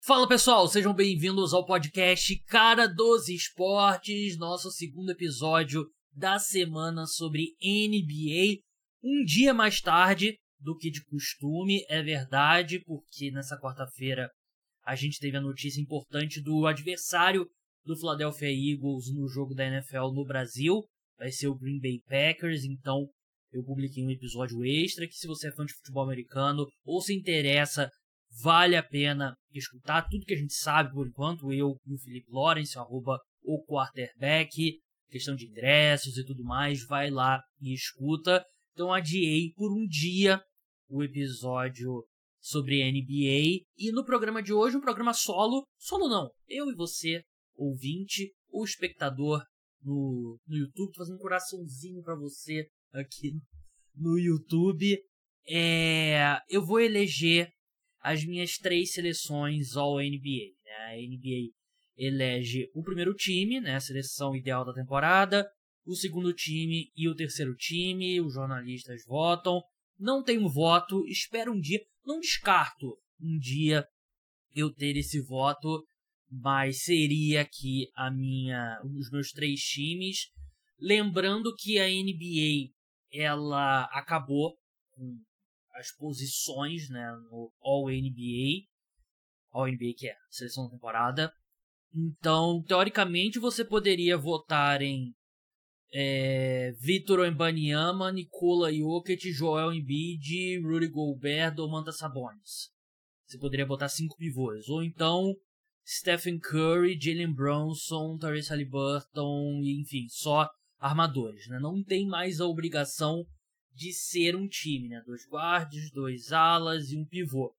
Fala pessoal, sejam bem-vindos ao podcast Cara dos Esportes, nosso segundo episódio da semana sobre NBA. Um dia mais tarde do que de costume, é verdade, porque nessa quarta-feira a gente teve a notícia importante do adversário do Philadelphia Eagles no jogo da NFL no Brasil. Vai ser o Green Bay Packers, então eu publiquei um episódio extra que, se você é fã de futebol americano ou se interessa, vale a pena escutar tudo que a gente sabe por enquanto, eu e o Felipe Lawrence, o quarterback, questão de ingressos e tudo mais, vai lá e escuta. Então adiei por um dia o episódio sobre NBA, e no programa de hoje, um programa solo não, eu e você, ouvinte ou espectador no YouTube, tô fazendo um coraçãozinho pra você aqui no YouTube. Eu vou eleger as minhas 3 seleções All-NBA. Né? A NBA elege o primeiro time, né? A seleção ideal da temporada, o segundo time e o terceiro time. Os jornalistas votam. Não tenho voto, espero um dia, não descarto um dia eu ter esse voto, mas seria aqui os meus 3 times. Lembrando que a NBA ela acabou com as posições, né, no All-NBA, que é a seleção da temporada. Então, teoricamente, você poderia votar em Victor Wembanyama, Nikola Jokic, Joel Embiid, Rudy Gobert, Domantas Sabonis. Você poderia botar 5 pivôs. Ou então Stephen Curry, Jalen Brunson, Tyrese Haliburton, enfim, só armadores. Né? Não tem mais a obrigação de ser um time, né? 2 guardas, 2 alas e um pivô.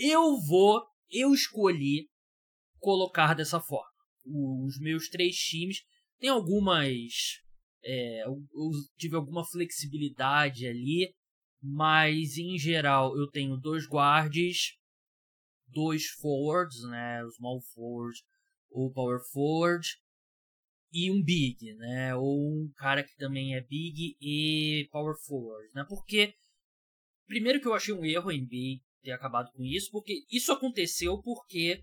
Eu escolhi colocar dessa forma. Os meus 3 times tem algumas... eu tive alguma flexibilidade ali, mas em geral eu tenho 2 guards, 2 forwards, né? O small forward ou power forward, e um big, né? Ou um cara que também é big e power forward, né? Porque, primeiro, que eu achei um erro em NBA ter acabado com isso, porque isso aconteceu porque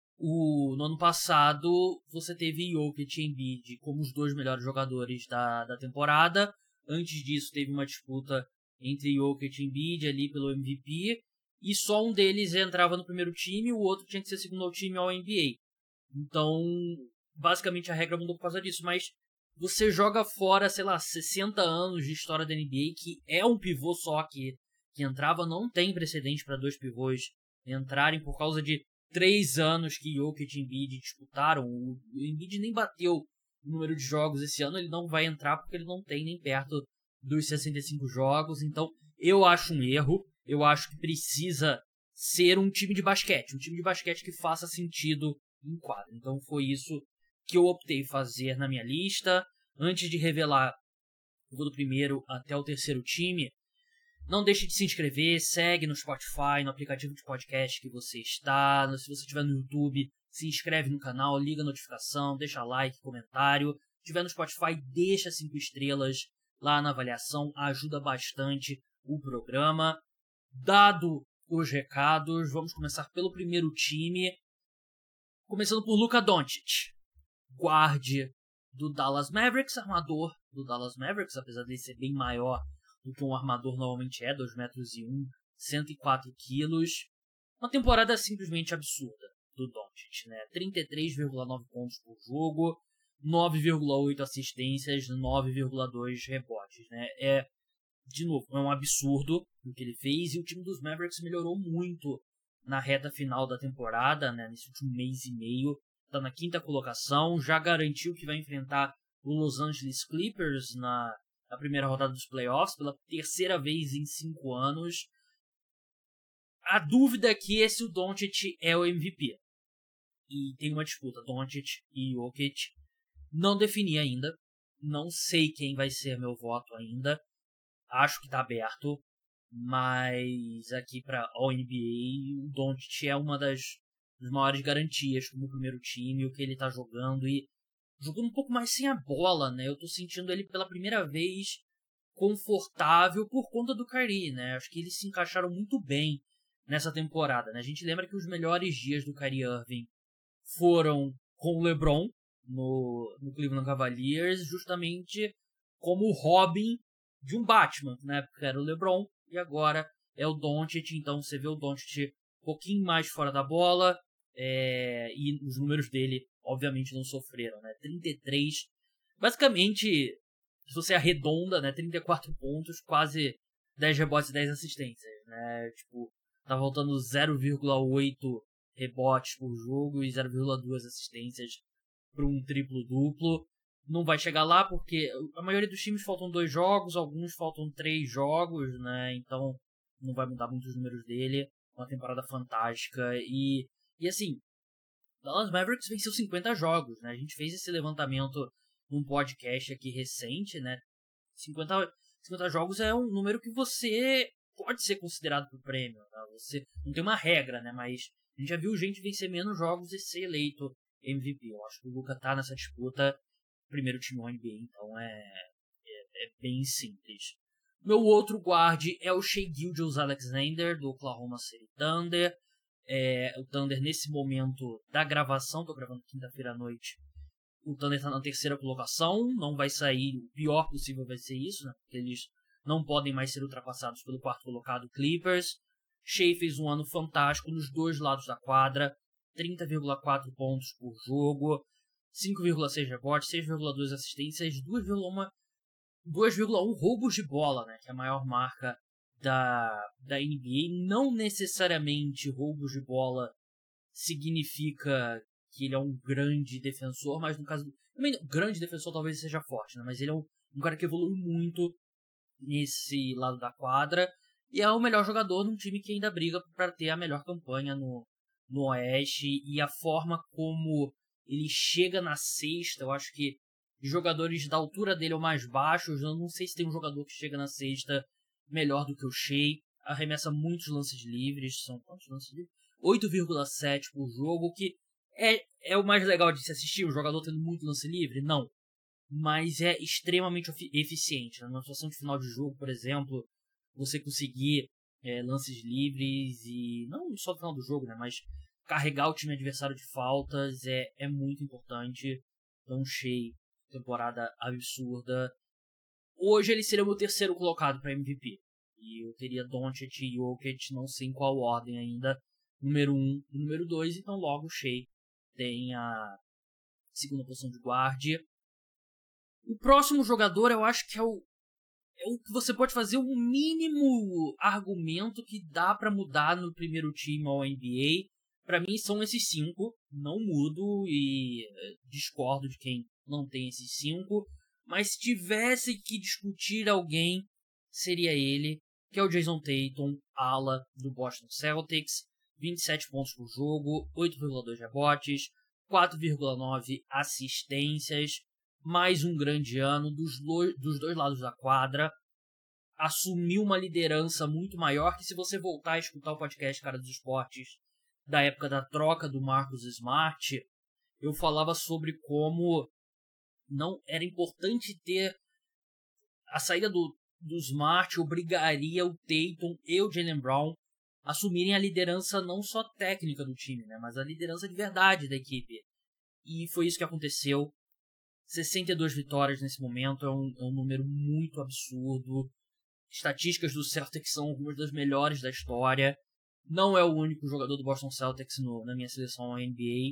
no ano passado você teve Jokic e Embiid como os 2 melhores jogadores da temporada. Antes disso teve uma disputa entre Jokic e Embiid ali pelo MVP, e só um deles entrava no primeiro time, o outro tinha que ser segundo ao time ao NBA. Então, basicamente a regra mudou por causa disso, mas você joga fora, 60 anos de história da NBA, que é um pivô só que entrava. Não tem precedente para 2 pivôs entrarem por causa de 3 anos que Jokic e Embiid disputaram. O Embiid nem bateu o número de jogos esse ano, ele não vai entrar porque ele não tem nem perto dos 65 jogos. Então, eu acho um erro. Eu acho que precisa ser um time de basquete que faça sentido em quadro. Então foi isso que eu optei fazer na minha lista. Antes de revelar o do primeiro até o terceiro time, não deixe de se inscrever, segue no Spotify, no aplicativo de podcast que você está. Se você estiver no YouTube, se inscreve no canal, liga a notificação, deixa like, comentário. Se estiver no Spotify, deixa 5 estrelas lá na avaliação, ajuda bastante o programa. Dado os recados, vamos começar pelo primeiro time, começando por Luka Doncic, guarde do Dallas Mavericks, armador do Dallas Mavericks, apesar de ele ser bem maior do que um armador normalmente é, 2 metros e 1, 104 quilos. Uma temporada simplesmente absurda do Doncic, né? 33,9 pontos por jogo, 9,8 assistências, 9,2 rebotes, né? De novo, é um absurdo o que ele fez, e o time dos Mavericks melhorou muito na reta final da temporada, né? Nesse último mês e meio. Está na 5ª colocação, já garantiu que vai enfrentar o Los Angeles Clippers na primeira rodada dos playoffs, pela 3ª vez em 5 anos. A dúvida aqui é se o Doncic é o MVP. E tem uma disputa, Doncic e Jokic. Não defini ainda, não sei quem vai ser meu voto ainda. Acho que tá aberto, mas aqui para All-NBA, o Doncic é uma das maiores garantias como primeiro time, o que ele tá jogando, e jogando um pouco mais sem a bola, né? Eu tô sentindo ele pela primeira vez confortável por conta do Kyrie, né? Acho que eles se encaixaram muito bem nessa temporada, né? A gente lembra que os melhores dias do Kyrie Irving foram com o LeBron no Cleveland Cavaliers, justamente como o Robin de um Batman, né? Porque era o LeBron e agora é o Doncic, então você vê o Doncic um pouquinho mais fora da bola, e os números dele obviamente não sofreram, né? 33, basicamente, se você arredonda, né? 34 pontos, quase 10 rebotes e 10 assistências, né? Tipo, tá faltando 0,8 rebotes por jogo e 0,2 assistências para um triplo-duplo. Não vai chegar lá porque a maioria dos times faltam 2 jogos, alguns faltam 3 jogos, né? Então não vai mudar muito os números dele. Uma temporada fantástica. E assim, Dallas Mavericks venceu 50 jogos, né? A gente fez esse levantamento num podcast aqui recente, né? 50 jogos é um número que você pode ser considerado pro prêmio, né? Você não tem uma regra, né? Mas a gente já viu gente vencer menos jogos e ser eleito MVP. Eu acho que o Luka tá nessa disputa, primeiro time NBA, então é bem simples. Meu outro guard é o Shai Gilgeous-Alexander, do Oklahoma City Thunder. O Thunder, nesse momento da gravação, tô gravando quinta-feira à noite, o Thunder tá na terceira colocação, não vai sair, o pior possível vai ser isso, né? Porque eles não podem mais ser ultrapassados pelo quarto colocado Clippers. Shai fez um ano fantástico nos dois lados da quadra, 30,4 pontos por jogo, 5,6 rebotes, 6,2 assistências, 2,1 roubos de bola, né? Que é a maior marca da NBA. Não necessariamente roubos de bola significa que ele é um grande defensor, mas no caso... Também, grande defensor talvez seja forte, né? Mas ele é um cara que evolui muito nesse lado da quadra e é o melhor jogador num time que ainda briga para ter a melhor campanha no Oeste, e a forma como ele chega na cesta, eu acho que os jogadores da altura dele ou mais baixos, eu não sei se tem um jogador que chega na cesta melhor do que o Shai. Arremessa muitos lances livres, são quantos lances livres? 8,7 por jogo, que é o mais legal de se assistir, o jogador tendo muito lance livre? Não. Mas é extremamente eficiente. Numa situação de final de jogo, por exemplo, você conseguir lances livres e não só no final do jogo, né, mas carregar o time adversário de faltas é muito importante. Então, Shai, temporada absurda. Hoje ele seria o meu terceiro colocado para MVP. E eu teria Doncic e Jokic, não sei em qual ordem ainda, número 1 e número 2, então logo o Shai tem a segunda posição de guarda. O próximo jogador eu acho que é o que você pode fazer o mínimo argumento que dá pra mudar no primeiro time ao NBA. Pra mim são esses 5, não mudo e discordo de quem não tem esses 5. Mas se tivesse que discutir alguém, seria ele, que é o Jason Tatum, ala do Boston Celtics. 27 pontos por jogo, 8,2 rebotes, 4,9 assistências. Mais um grande ano dos dois lados da quadra. Assumiu uma liderança muito maior, que se você voltar a escutar o podcast Cara dos Esportes da época da troca do Marcus Smart, eu falava sobre como não era importante ter a saída do Smart, obrigaria o Tatum e o Jaylen Brown a assumirem a liderança não só técnica do time, né, mas a liderança de verdade da equipe. E foi isso que aconteceu. 62 vitórias nesse momento é um número muito absurdo. Estatísticas do Celtics são algumas das melhores da história. Não é o único jogador do Boston Celtics na minha seleção NBA.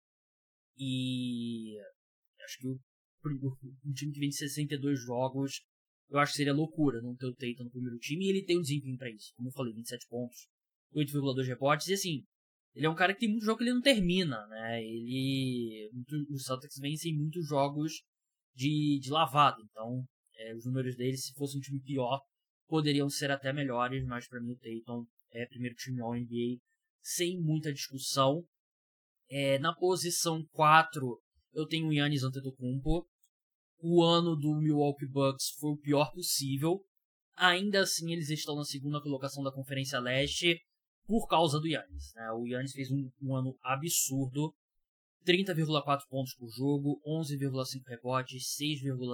E acho que um time que vem de 62 jogos, eu acho que seria loucura não ter o Tatum no primeiro time. E ele tem um desempenho pra isso. Como eu falei, 27 pontos, 8,2 rebotes. E assim, ele é um cara que tem muito jogo que ele não termina, né? Os Celtics vencem muitos jogos de lavada. Então, os números dele, se fosse um time pior, poderiam ser até melhores. Mas pra mim o Tatum é primeiro time All-NBA sem muita discussão. Na posição 4, eu tenho o Giannis Antetokounmpo. O ano do Milwaukee Bucks foi o pior possível. Ainda assim, eles estão na segunda colocação da Conferência Leste por causa do Giannis, né? O Giannis fez um ano absurdo. 30,4 pontos por jogo, 11,5 rebotes,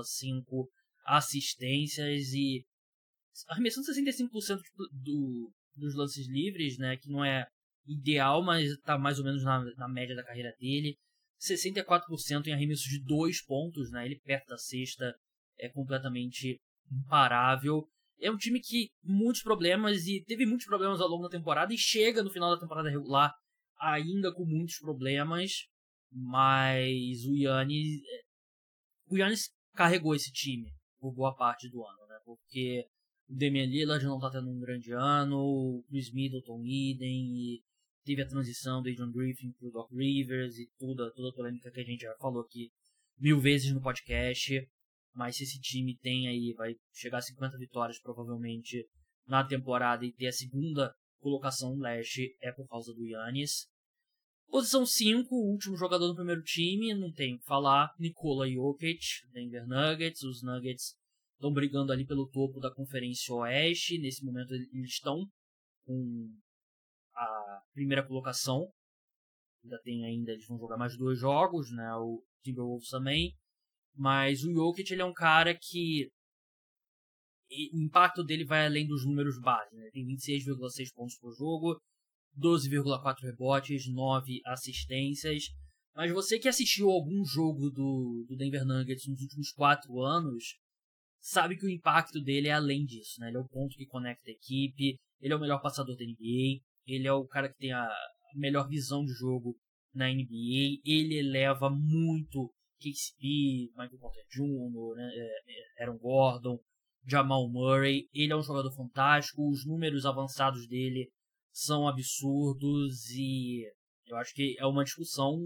6,5 assistências e arremessando 65% dos lances livres, né, que não é ideal, mas está mais ou menos na média da carreira dele. 64% em arremessos de 2 pontos, né, ele perto da cesta é completamente imparável. É um time que muitos problemas, e teve muitos problemas ao longo da temporada, e chega no final da temporada regular ainda com muitos problemas, mas o Giannis carregou esse time por boa parte do ano, né? Porque o Damian Lillard não tá tendo um grande ano, o Chris Middleton idem, e teve a transição do Adrian Griffin pro Doc Rivers e toda a polêmica que a gente já falou aqui 1000 vezes no podcast. Mas se esse time tem aí, vai chegar a 50 vitórias provavelmente na temporada e ter a segunda colocação no leste, é por causa do Giannis. Posição 5, o último jogador do primeiro time, não tem o que falar, Nikola Jokic, Denver Nuggets. Os Nuggets estão brigando ali pelo topo da Conferência Oeste. Nesse momento eles estão com a primeira colocação. Eles vão jogar mais 2 jogos, né? O Timberwolves também. Mas o Jokic, ele é um cara que o impacto dele vai além dos números base, né? Tem 26,6 pontos por jogo, 12,4 rebotes, 9 assistências. Mas você que assistiu algum jogo do Denver Nuggets nos últimos 4 anos, sabe que o impacto dele é além disso, né? Ele é o ponto que conecta a equipe, ele é o melhor passador da NBA, ele é o cara que tem a melhor visão de jogo na NBA, ele eleva muito KCP, Michael Porter Jr., né? Aaron Gordon, Jamal Murray. Ele é um jogador fantástico, os números avançados dele são absurdos, e eu acho que é uma discussão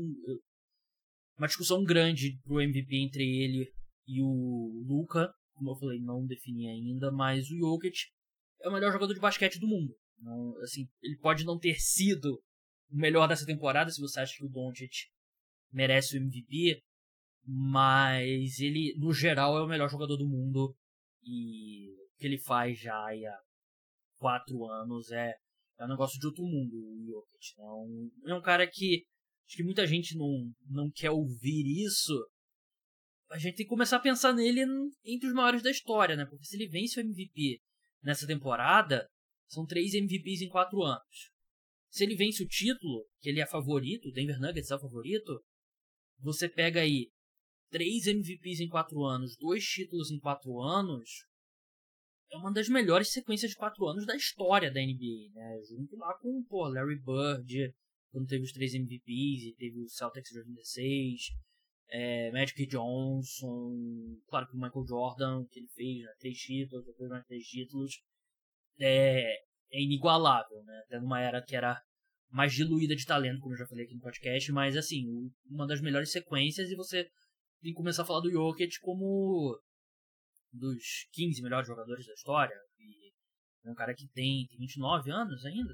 grande pro MVP entre ele e o Luka. Como eu falei, não defini ainda, mas o Jokic é o melhor jogador de basquete do mundo. Não, assim, ele pode não ter sido o melhor dessa temporada, se você acha que o Doncic merece o MVP, mas ele, no geral, é o melhor jogador do mundo, e o que ele faz já há 4 anos é um negócio de outro mundo, o Jokic. É um cara que acho que muita gente não quer ouvir isso. A gente tem que começar a pensar nele entre os maiores da história, né? Porque se ele vence o MVP nessa temporada, são 3 MVPs em 4 anos. Se ele vence o título, que ele é favorito, o Denver Nuggets é o favorito, você pega aí 3 MVPs em 4 anos, 2 títulos em 4 anos, é uma das melhores sequências de 4 anos da história da NBA, né? Junto lá com Larry Bird, quando teve os 3 MVPs, e teve o Celtics de 86, Magic Johnson, claro que o Michael Jordan, que ele fez, né, 3 títulos, depois mais 3 títulos, é inigualável, né? Até numa era que era mais diluída de talento, como eu já falei aqui no podcast, mas assim, uma das melhores sequências, e você tem que começar a falar do Jokic como dos 15 melhores jogadores da história. E é um cara que tem 29 anos ainda.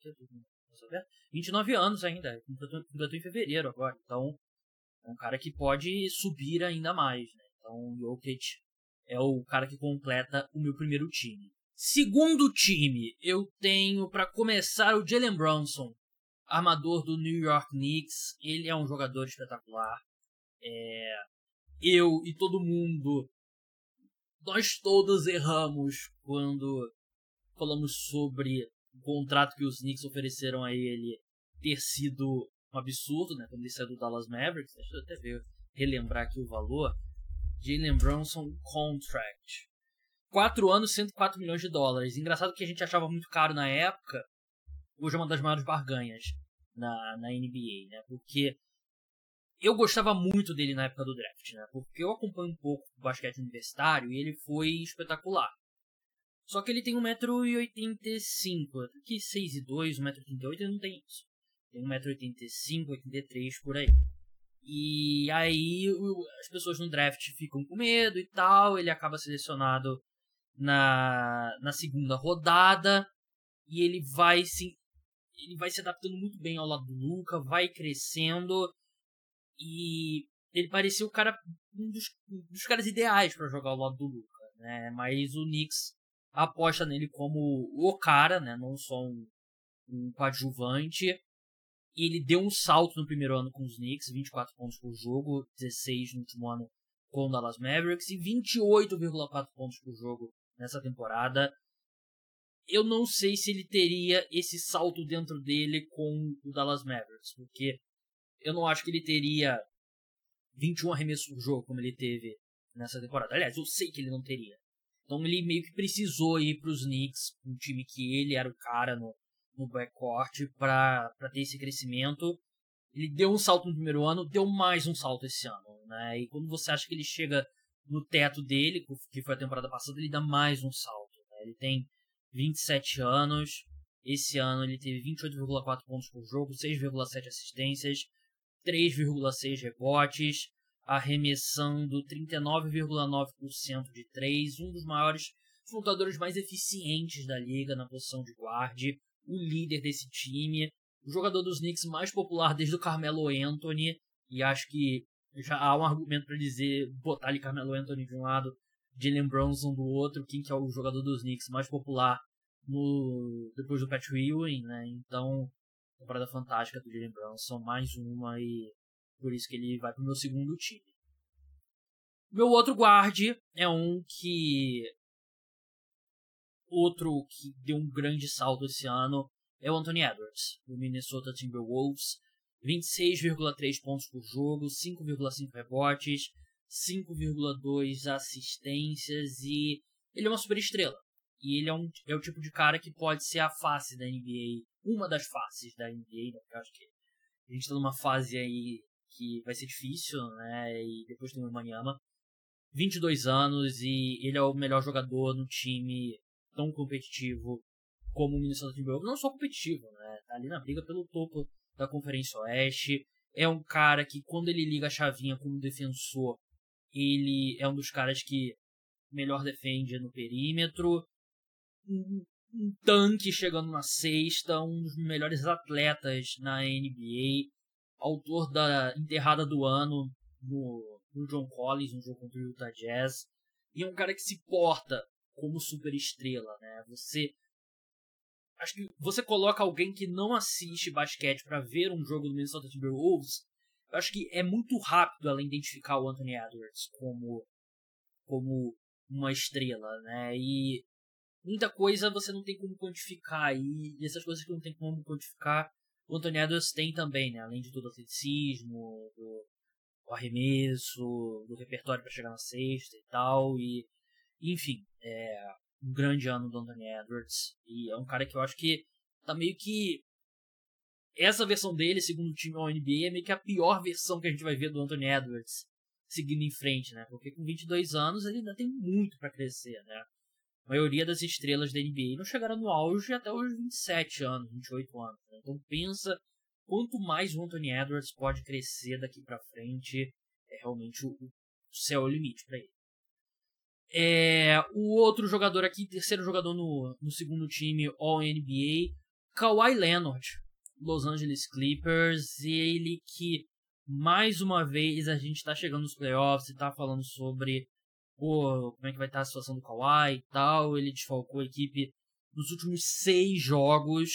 29 anos ainda, completou em fevereiro agora. Então, é um cara que pode subir ainda mais, né? Então, o Jokic é o cara que completa o meu primeiro time. Segundo time, eu tenho, para começar, o Jalen Brunson, armador do New York Knicks. Ele é um jogador espetacular. Eu e todo mundo, nós todos erramos quando falamos sobre o contrato que os Knicks ofereceram a ele ter sido um absurdo, né? Quando ele saiu do Dallas Mavericks. Deixa eu até relembrar aqui o valor. Jalen Brunson Contract. 4 anos, 104 milhões de dólares. Engraçado que a gente achava muito caro na época. Hoje é uma das maiores barganhas na NBA, né? Porque eu gostava muito dele na época do draft, né? Porque eu acompanho um pouco o basquete universitário e ele foi espetacular. Só que ele tem 1,85m. Aqui 6'2", 1,38m, ele não tem isso. Tem 1,85m, 83 por aí. E aí as pessoas no draft ficam com medo e tal. Ele acaba selecionado na segunda rodada. E ele vai se adaptando muito bem ao lado do Luka, vai crescendo. E ele parecia um dos caras ideais para jogar ao lado do Luka, né? Mas o Knicks aposta nele como o cara, né? Não só um coadjuvante. E ele deu um salto no primeiro ano com os Knicks, 24 pontos por jogo, 16 no último ano com o Dallas Mavericks e 28,4 pontos por jogo nessa temporada. eu não sei se ele teria esse salto dentro dele com o Dallas Mavericks, porque eu não acho que ele teria 21 arremessos por jogo como ele teve nessa temporada. Aliás, eu sei que ele não teria. Então ele meio que precisou ir para os Knicks, um time que ele era o cara no backcourt, para ter esse crescimento. Ele deu um salto no primeiro ano, deu mais um salto esse ano, né? E quando você acha que ele chega no teto dele, que foi a temporada passada, ele dá mais um salto, né? Ele tem 27 anos, esse ano ele teve 28,4 pontos por jogo, 6,7 assistências, 3,6 rebotes, arremessando 39,9% de 3, um dos maiores lutadores mais eficientes da liga na posição de guarde, o líder desse time, o jogador dos Knicks mais popular desde o Carmelo Anthony, e acho que já há um argumento para dizer, botar ali Carmelo Anthony de um lado, Jalen Brunson do outro, quem que é o jogador dos Knicks mais popular depois do Pat Ewing, né? Então, temporada fantástica do Jalen Brunson, mais uma, e por isso que ele vai pro meu segundo time. Meu outro guard é outro que deu um grande salto esse ano, é o Anthony Edwards, do Minnesota Timberwolves. 26,3 pontos por jogo, 5,5 rebotes, 5,2 assistências, e ele é uma super estrela. E ele é o tipo de cara que pode ser a face da NBA, uma das faces da NBA, né? Porque eu acho que a gente tá numa fase aí que vai ser difícil, né? E depois tem o Wembanyama. 22 anos e ele é o melhor jogador no time tão competitivo como o Minnesota Timberwolves. Não só competitivo, né? Tá ali na briga pelo topo da Conferência Oeste. É um cara que, quando ele liga a chavinha como defensor, ele é um dos caras que melhor defende no perímetro. Um tanque chegando na cesta, um dos melhores atletas na NBA, autor da enterrada do ano no John Collins, no jogo contra o Utah Jazz, e é um cara que se porta como super estrela, né? Acho que você coloca alguém que não assiste basquete para ver um jogo do Minnesota Timberwolves, eu acho que é muito rápido ela identificar o Anthony Edwards como uma estrela, né? E muita coisa você não tem como quantificar, e essas coisas que não tem como quantificar, o Anthony Edwards tem também, né? Além de todo o atleticismo, do arremesso, do repertório para chegar na cesta e tal, e enfim, é um grande ano do Anthony Edwards, e é um cara que eu acho que tá meio que essa versão dele, segundo o time All-NBA, é meio que a pior versão que a gente vai ver do Anthony Edwards seguindo em frente, né? Porque com 22 anos ele ainda tem muito para crescer, né? A maioria das estrelas da NBA não chegaram no auge até os 27 anos, 28 anos. Né? Então pensa quanto mais o Anthony Edwards pode crescer daqui para frente, é realmente o céu é o limite para ele. O outro jogador aqui, terceiro jogador no segundo time All-NBA, Kawhi Leonard, Los Angeles Clippers, ele que mais uma vez a gente tá chegando nos playoffs e tá falando sobre como é que vai estar a situação do Kawhi e tal. Ele desfalcou a equipe nos últimos 6 jogos,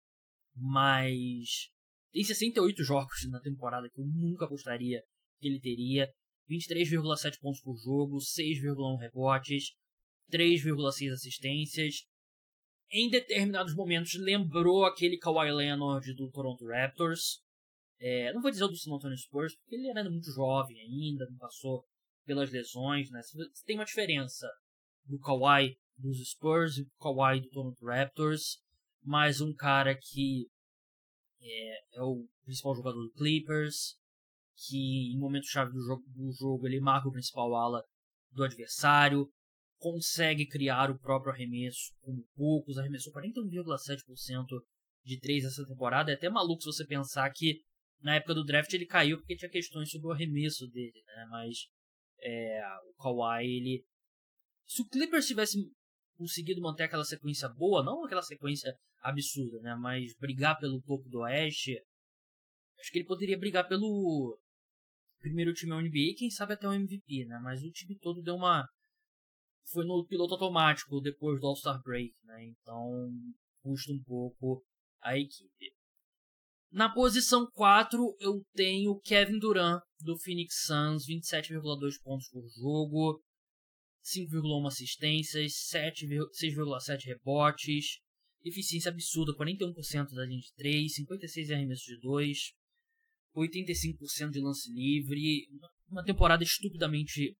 mas tem 68 jogos na temporada que eu nunca apostaria que ele teria. 23,7 pontos por jogo, 6,1 rebotes, 3,6 assistências. Em determinados momentos lembrou aquele Kawhi Leonard do Toronto Raptors. Não vou dizer o do San Antonio Spurs, porque ele era muito jovem ainda, não passou pelas lesões, né? Tem uma diferença do Kawhi dos Spurs e do Kawhi do Toronto Raptors, mas um cara que é o principal jogador do Clippers, que em momentos-chave do jogo ele marca o principal ala do adversário, consegue criar o próprio arremesso como poucos, arremessou 41,7% de 3 essa temporada. É até maluco se você pensar que na época do draft ele caiu porque tinha questões sobre o arremesso dele, né? Mas o Kawhi, ele... Se o Clippers tivesse conseguido manter aquela sequência boa, não aquela sequência absurda, né? Mas brigar pelo topo do Oeste, acho que ele poderia brigar pelo primeiro time NBA e quem sabe até o MVP, né? Mas o time todo foi no piloto automático depois do All-Star Break, né? Então custa um pouco a equipe. Na posição 4 eu tenho Kevin Durant do Phoenix Suns, 27,2 pontos por jogo, 5,1 assistências, 6,7 rebotes, eficiência absurda, 41% da linha de 3, 56% de arremesso de 2, 85% de lance livre, uma temporada estupidamente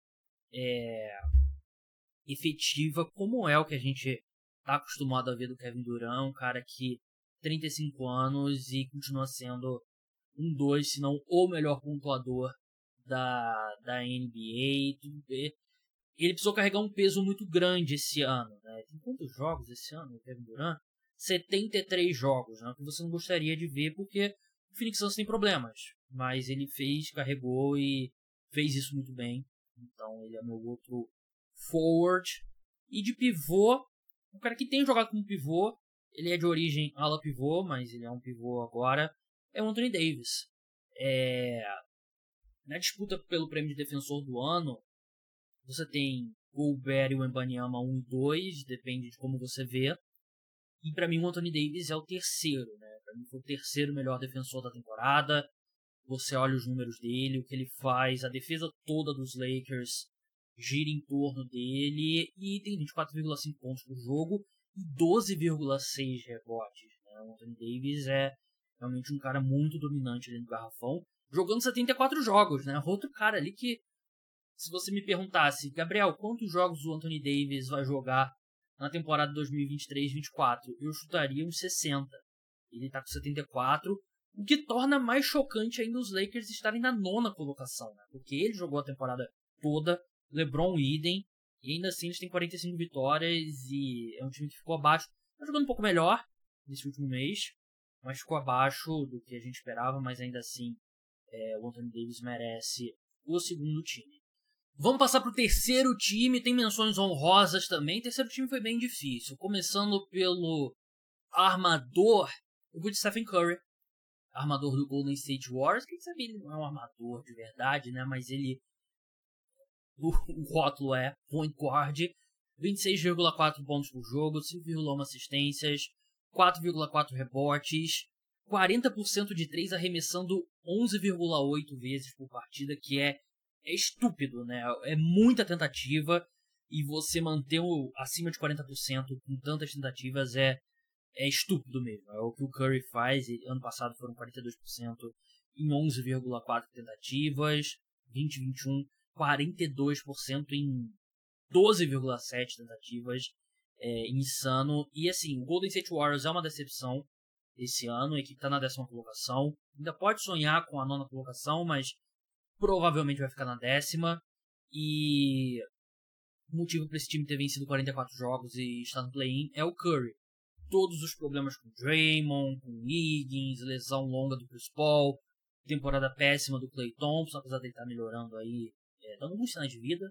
efetiva, como é o que a gente tá acostumado a ver do Kevin Durant, um cara que 35 anos e continua sendo um 2, se não o melhor pontuador da NBA. Ele precisou carregar um peso muito grande esse ano, né? Tem quantos jogos esse ano, o Kevin Durant? 73 jogos, né? Que você não gostaria de ver, porque o Phoenix Suns tem problemas. Mas ele carregou e fez isso muito bem. Então ele é meu outro forward. E de pivô, um cara que tem jogado como pivô, ele é de origem ala pivô, mas ele é um pivô agora, é o Anthony Davis. Na disputa pelo prêmio de defensor do ano, você tem Gobert e o Wembanyama 1 e 2, depende de como você vê. E pra mim o Anthony Davis é o terceiro, né? Pra mim foi o terceiro melhor defensor da temporada. Você olha os números dele, o que ele faz, a defesa toda dos Lakers gira em torno dele e tem 24,5 pontos por jogo e 12,6 rebotes, né? O Anthony Davis é realmente um cara muito dominante ali no garrafão, jogando 74 jogos, né? Outro cara ali que, se você me perguntasse, Gabriel, quantos jogos o Anthony Davis vai jogar na temporada 2023-24? Eu chutaria uns 60. Ele tá com 74, o que torna mais chocante ainda os Lakers estarem na 9ª colocação, né? Porque ele jogou a temporada toda, LeBron idem, e ainda assim eles têm 45 vitórias e é um time que ficou abaixo. Tá jogando um pouco melhor nesse último mês, mas ficou abaixo do que a gente esperava, mas ainda assim o Anthony Davis merece o segundo time. Vamos passar pro terceiro time, tem menções honrosas também. O terceiro time foi bem difícil, começando pelo armador, eu vou de Stephen Curry, armador do Golden State Warriors. Quem sabe ele não é um armador de verdade, né? Mas ele, o rótulo é point guard, 26,4 pontos por jogo, 5,1 assistências, 4,4 rebotes, 40% de 3 arremessando 11,8 vezes por partida, que é estúpido, né? É muita tentativa e você manter acima de 40% com tantas tentativas é estúpido mesmo. É o que o Curry faz. Ano passado foram 42% em 11,4 tentativas, 2021 42% em 12,7 tentativas. Insano. E assim, o Golden State Warriors é uma decepção esse ano. A equipe está na 10ª colocação. Ainda pode sonhar com a 9ª colocação, mas provavelmente vai ficar na 10ª. E o motivo para esse time ter vencido 44 jogos e estar no play-in é o Curry. Todos os problemas com o Draymond, com o Wiggins, lesão longa do Chris Paul, temporada péssima do Klay Thompson, apesar dele estar melhorando aí, dando alguns sinais de vida.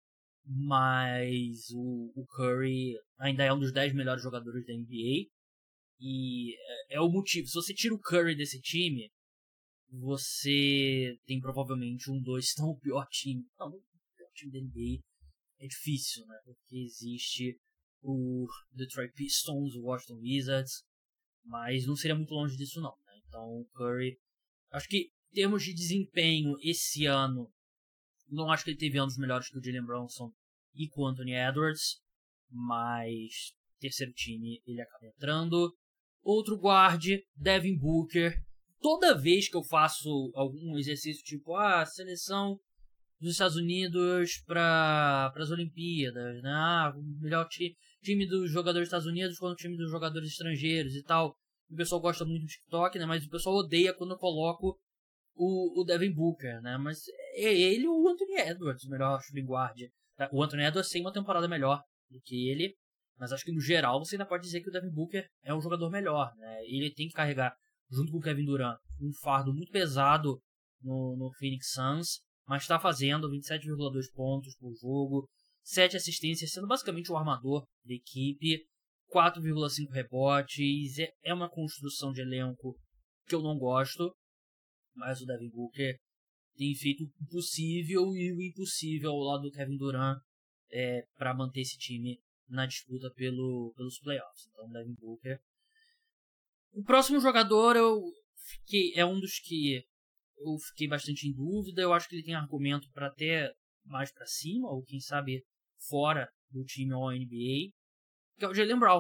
Mas o Curry ainda é um dos 10 melhores jogadores da NBA. E é o motivo. Se você tira o Curry desse time, você tem provavelmente um 2, se não o pior time. Não, o pior time da NBA é difícil, né? Porque existe o Detroit Pistons, o Washington Wizards, mas não seria muito longe disso não, né? Então o Curry, acho que em termos de desempenho esse ano, não acho que ele teve anos melhores que o Jalen Brunson e com o Anthony Edwards, mas terceiro time ele acaba entrando. Outro guard, Devin Booker. Toda vez que eu faço algum exercício tipo seleção dos Estados Unidos para as Olimpíadas, né? O melhor time dos jogadores dos Estados Unidos contra o time dos jogadores estrangeiros e tal. O pessoal gosta muito do TikTok, né? Mas o pessoal odeia quando eu coloco o Devin Booker, né? Mas é ele ou o Anthony Edwards, o melhor shooting guard. O Anthony Edwards tem uma temporada melhor do que ele, mas acho que no geral você ainda pode dizer que o Devin Booker é um jogador melhor, né? Ele tem que carregar, junto com o Kevin Durant, um fardo muito pesado no Phoenix Suns, mas está fazendo 27,2 pontos por jogo, 7 assistências, sendo basicamente o armador da equipe, 4,5 rebotes. É uma construção de elenco que eu não gosto, mas o Devin Booker tem feito o possível e o impossível ao lado do Kevin Durant para manter esse time na disputa pelos playoffs. Então, Devin Booker. O próximo jogador é um dos que eu fiquei bastante em dúvida. Eu acho que ele tem argumento para até mais para cima, ou quem sabe fora do time All-NBA, que é o Jaylen Brown.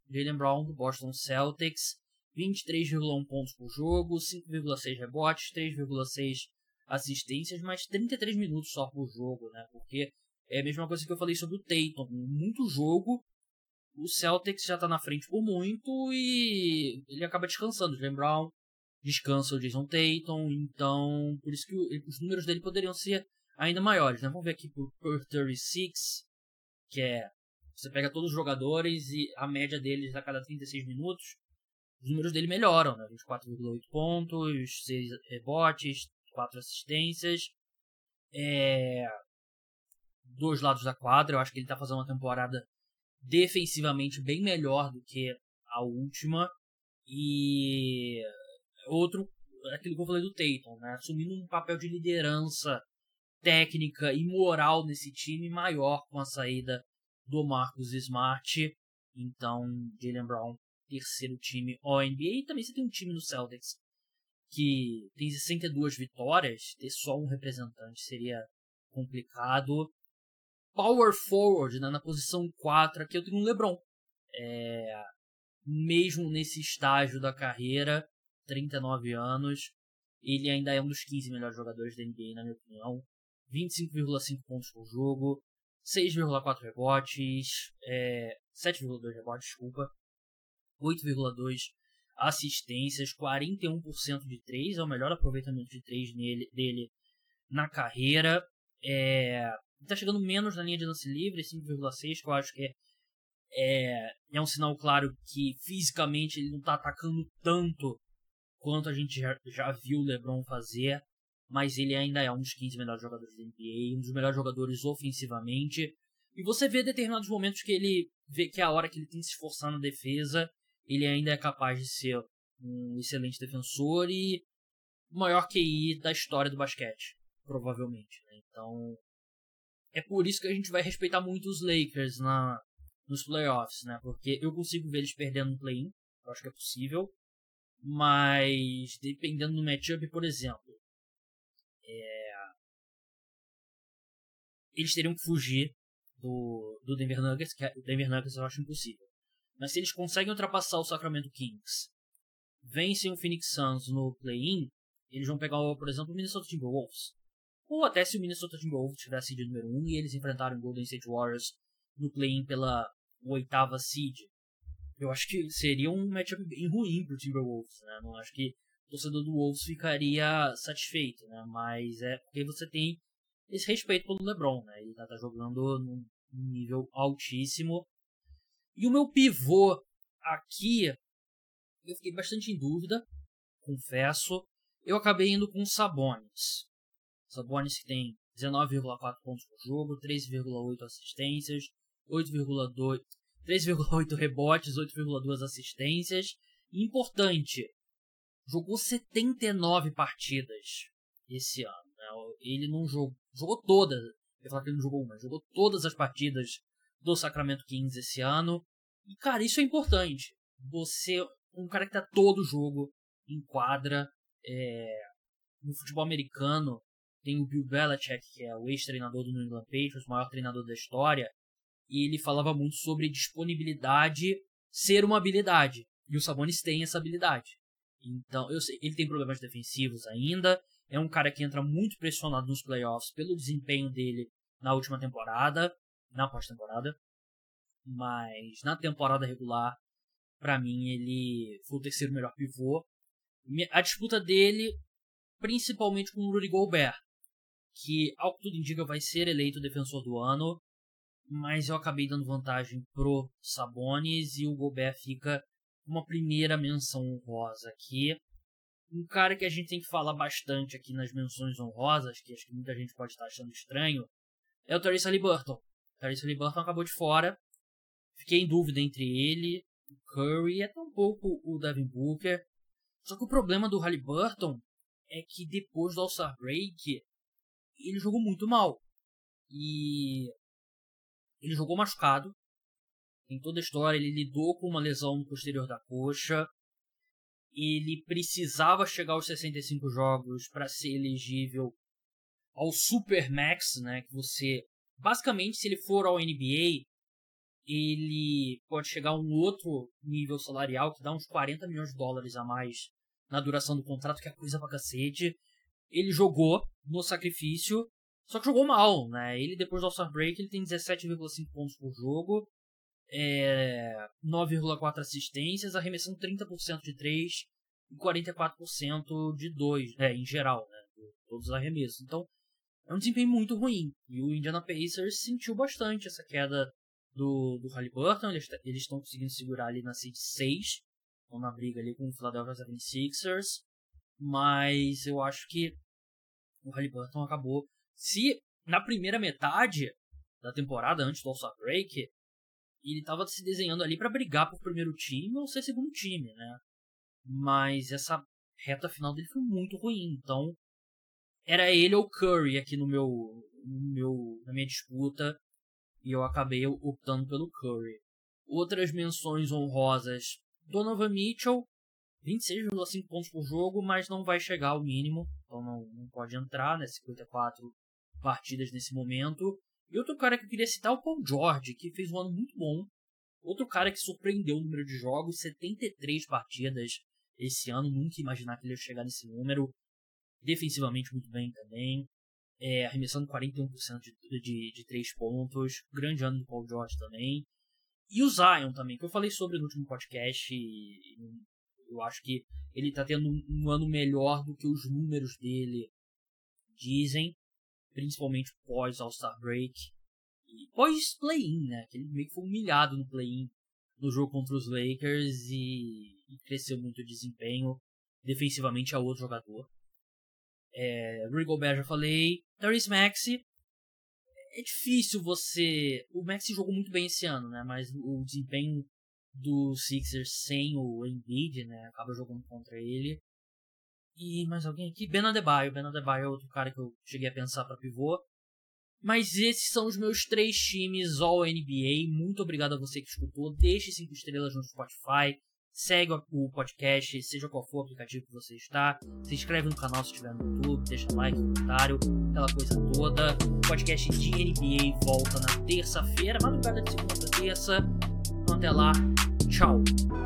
Jaylen Brown do Boston Celtics, 23,1 pontos por jogo, 5,6 rebotes, 3,6 assistências, mas 33 minutos só por jogo, né? Porque é a mesma coisa que eu falei sobre o Tatum. Muito jogo, o Celtics já tá na frente por muito e ele acaba descansando. O Jaylen Brown descansa o Jason Tatum, então por isso que os números dele poderiam ser ainda maiores, né? Vamos ver aqui por 36, que é você pega todos os jogadores e a média deles a cada 36 minutos, os números dele melhoram, né? 24,8 pontos, 6 rebotes, 4 assistências, dois lados da quadra. Eu acho que ele tá fazendo uma temporada defensivamente bem melhor do que a última. E outro, aquilo que eu falei do Tatum, né? Assumindo um papel de liderança técnica e moral nesse time maior com a saída do Marcus Smart. Então, Jaylen Brown, terceiro time All-NBA. E também você tem um time no Celtics que tem 62 vitórias, ter só um representante seria complicado. Power forward, né, na posição 4, aqui eu tenho um LeBron. Mesmo nesse estágio da carreira, 39 anos, ele ainda é um dos 15 melhores jogadores da NBA, na minha opinião. 25,5 pontos por jogo, 6,4 rebotes, 7,2 rebotes, desculpa, 8,2 assistências, 41% de 3, é o melhor aproveitamento de 3 dele na carreira. Tá chegando menos na linha de lance livre, 5,6, que eu acho que é um sinal claro que fisicamente ele não tá atacando tanto quanto a gente já viu o LeBron fazer, mas ele ainda é um dos 15 melhores jogadores da NBA, um dos melhores jogadores ofensivamente, e você vê determinados momentos que ele vê que a hora que ele tem que se esforçar na defesa, ele ainda é capaz de ser um excelente defensor e o maior QI da história do basquete, provavelmente, né? Então é por isso que a gente vai respeitar muito os Lakers nos playoffs, né? Porque eu consigo ver eles perdendo no play-in, eu acho que é possível, mas dependendo do matchup, por exemplo, eles teriam que fugir do Denver Nuggets, que o Denver Nuggets eu acho impossível. Mas se eles conseguem ultrapassar o Sacramento Kings, vencem o Phoenix Suns no play-in, eles vão pegar, por exemplo, o Minnesota Timberwolves. Ou até se o Minnesota Timberwolves tivesse seed número 1 e eles enfrentarem o Golden State Warriors no play-in pela 8ª seed. Eu acho que seria um matchup bem ruim pro Timberwolves, né? Não acho que o torcedor do Wolves ficaria satisfeito, né? Mas é porque você tem esse respeito pelo LeBron, né? Ele tá jogando num nível altíssimo. E o meu pivô aqui, eu fiquei bastante em dúvida, confesso. Eu acabei indo com o Sabonis. Sabonis que tem 19,4 pontos por jogo, 3,8 assistências, 3,8 rebotes, 8,2 assistências. E importante, jogou 79 partidas esse ano. Né? Ele não jogou todas. Eu ia falar que ele não jogou uma, jogou todas as partidas do Sacramento Kings esse ano. E, cara, isso é importante. Você, um cara que tá todo jogo em quadra, no futebol americano, tem o Bill Belichick, que é o ex-treinador do New England Patriots, o maior treinador da história, e ele falava muito sobre disponibilidade ser uma habilidade. E o Sabonis tem essa habilidade. Então, eu sei, ele tem problemas defensivos ainda, é um cara que entra muito pressionado nos playoffs pelo desempenho dele na última temporada, na pós-temporada, mas na temporada regular, pra mim, ele foi o terceiro melhor pivô. A disputa dele, principalmente com o Rudy Gobert, que, ao que tudo indica, vai ser eleito defensor do ano, mas eu acabei dando vantagem pro Sabonis e o Gobert fica uma primeira menção honrosa aqui. Um cara que a gente tem que falar bastante aqui nas menções honrosas, que acho que muita gente pode estar achando estranho, é o Tyrese Haliburton. O Tyrese Haliburton acabou de fora. Fiquei em dúvida entre ele, o Curry e até um pouco o Devin Booker. Só que o problema do Haliburton é que depois do All-Star Break, ele jogou muito mal. E ele jogou machucado. Em toda a história, ele lidou com uma lesão no posterior da coxa. Ele precisava chegar aos 65 jogos para ser elegível ao Supermax, né? Que você, basicamente, se ele for ao NBA, ele pode chegar a um outro nível salarial que dá uns 40 milhões de dólares a mais na duração do contrato, que é coisa pra cacete. Ele jogou no sacrifício, só que jogou mal, né? Ele, depois do All-Star Break, ele tem 17,5 pontos por jogo, 9,4 assistências, arremessando 30% de 3 e 44% de 2, em geral, né? Todos os arremessos. Então, é um desempenho muito ruim. E o Indiana Pacers sentiu bastante essa queda do Haliburton. Eles estão conseguindo segurar ali na seed 6. Estão na briga ali com o Philadelphia 76ers. Mas eu acho que o Haliburton acabou... Se na primeira metade da temporada, antes do All-Star Break, ele estava se desenhando ali para brigar por primeiro time ou ser segundo time, né? Mas essa reta final dele foi muito ruim. Então, era ele ou Curry aqui na minha disputa, e eu acabei optando pelo Curry. Outras menções honrosas: Donovan Mitchell, 26,5 pontos por jogo, mas não vai chegar ao mínimo, então não pode entrar, né? 54 partidas nesse momento. E outro cara que eu queria citar é o Paul George, que fez um ano muito bom. Outro cara que surpreendeu o número de jogos, 73 partidas esse ano, nunca imaginar que ele ia chegar nesse número. Defensivamente muito bem também, arremessando 41% de 3 pontos, grande ano do Paul George também. E o Zion também, que eu falei sobre no último podcast, e eu acho que ele está tendo um ano melhor do que os números dele dizem, principalmente pós All-Star Break e pós play-in, né, que ele meio que foi humilhado no play-in no jogo contra os Lakers e cresceu muito o desempenho. Defensivamente é outro jogador. Rudy Gobert já falei. Tyrese Maxey, é difícil você... O Maxey jogou muito bem esse ano, né? Mas o desempenho do Sixers sem o Embiid, né? Acaba jogando contra ele. E mais alguém aqui? Ben Adebayo. Ben Adebayo é outro cara que eu cheguei a pensar para pivô. Mas esses são os meus 3 times All-NBA. Muito obrigado a você que escutou. Deixe 5 estrelas no Spotify. Segue o podcast, seja qual for o aplicativo que você está. Se inscreve no canal se estiver no YouTube. Deixa like, comentário, aquela coisa toda. O podcast de NBA volta na terça-feira, madrugada de segunda para terça. Então até lá, tchau.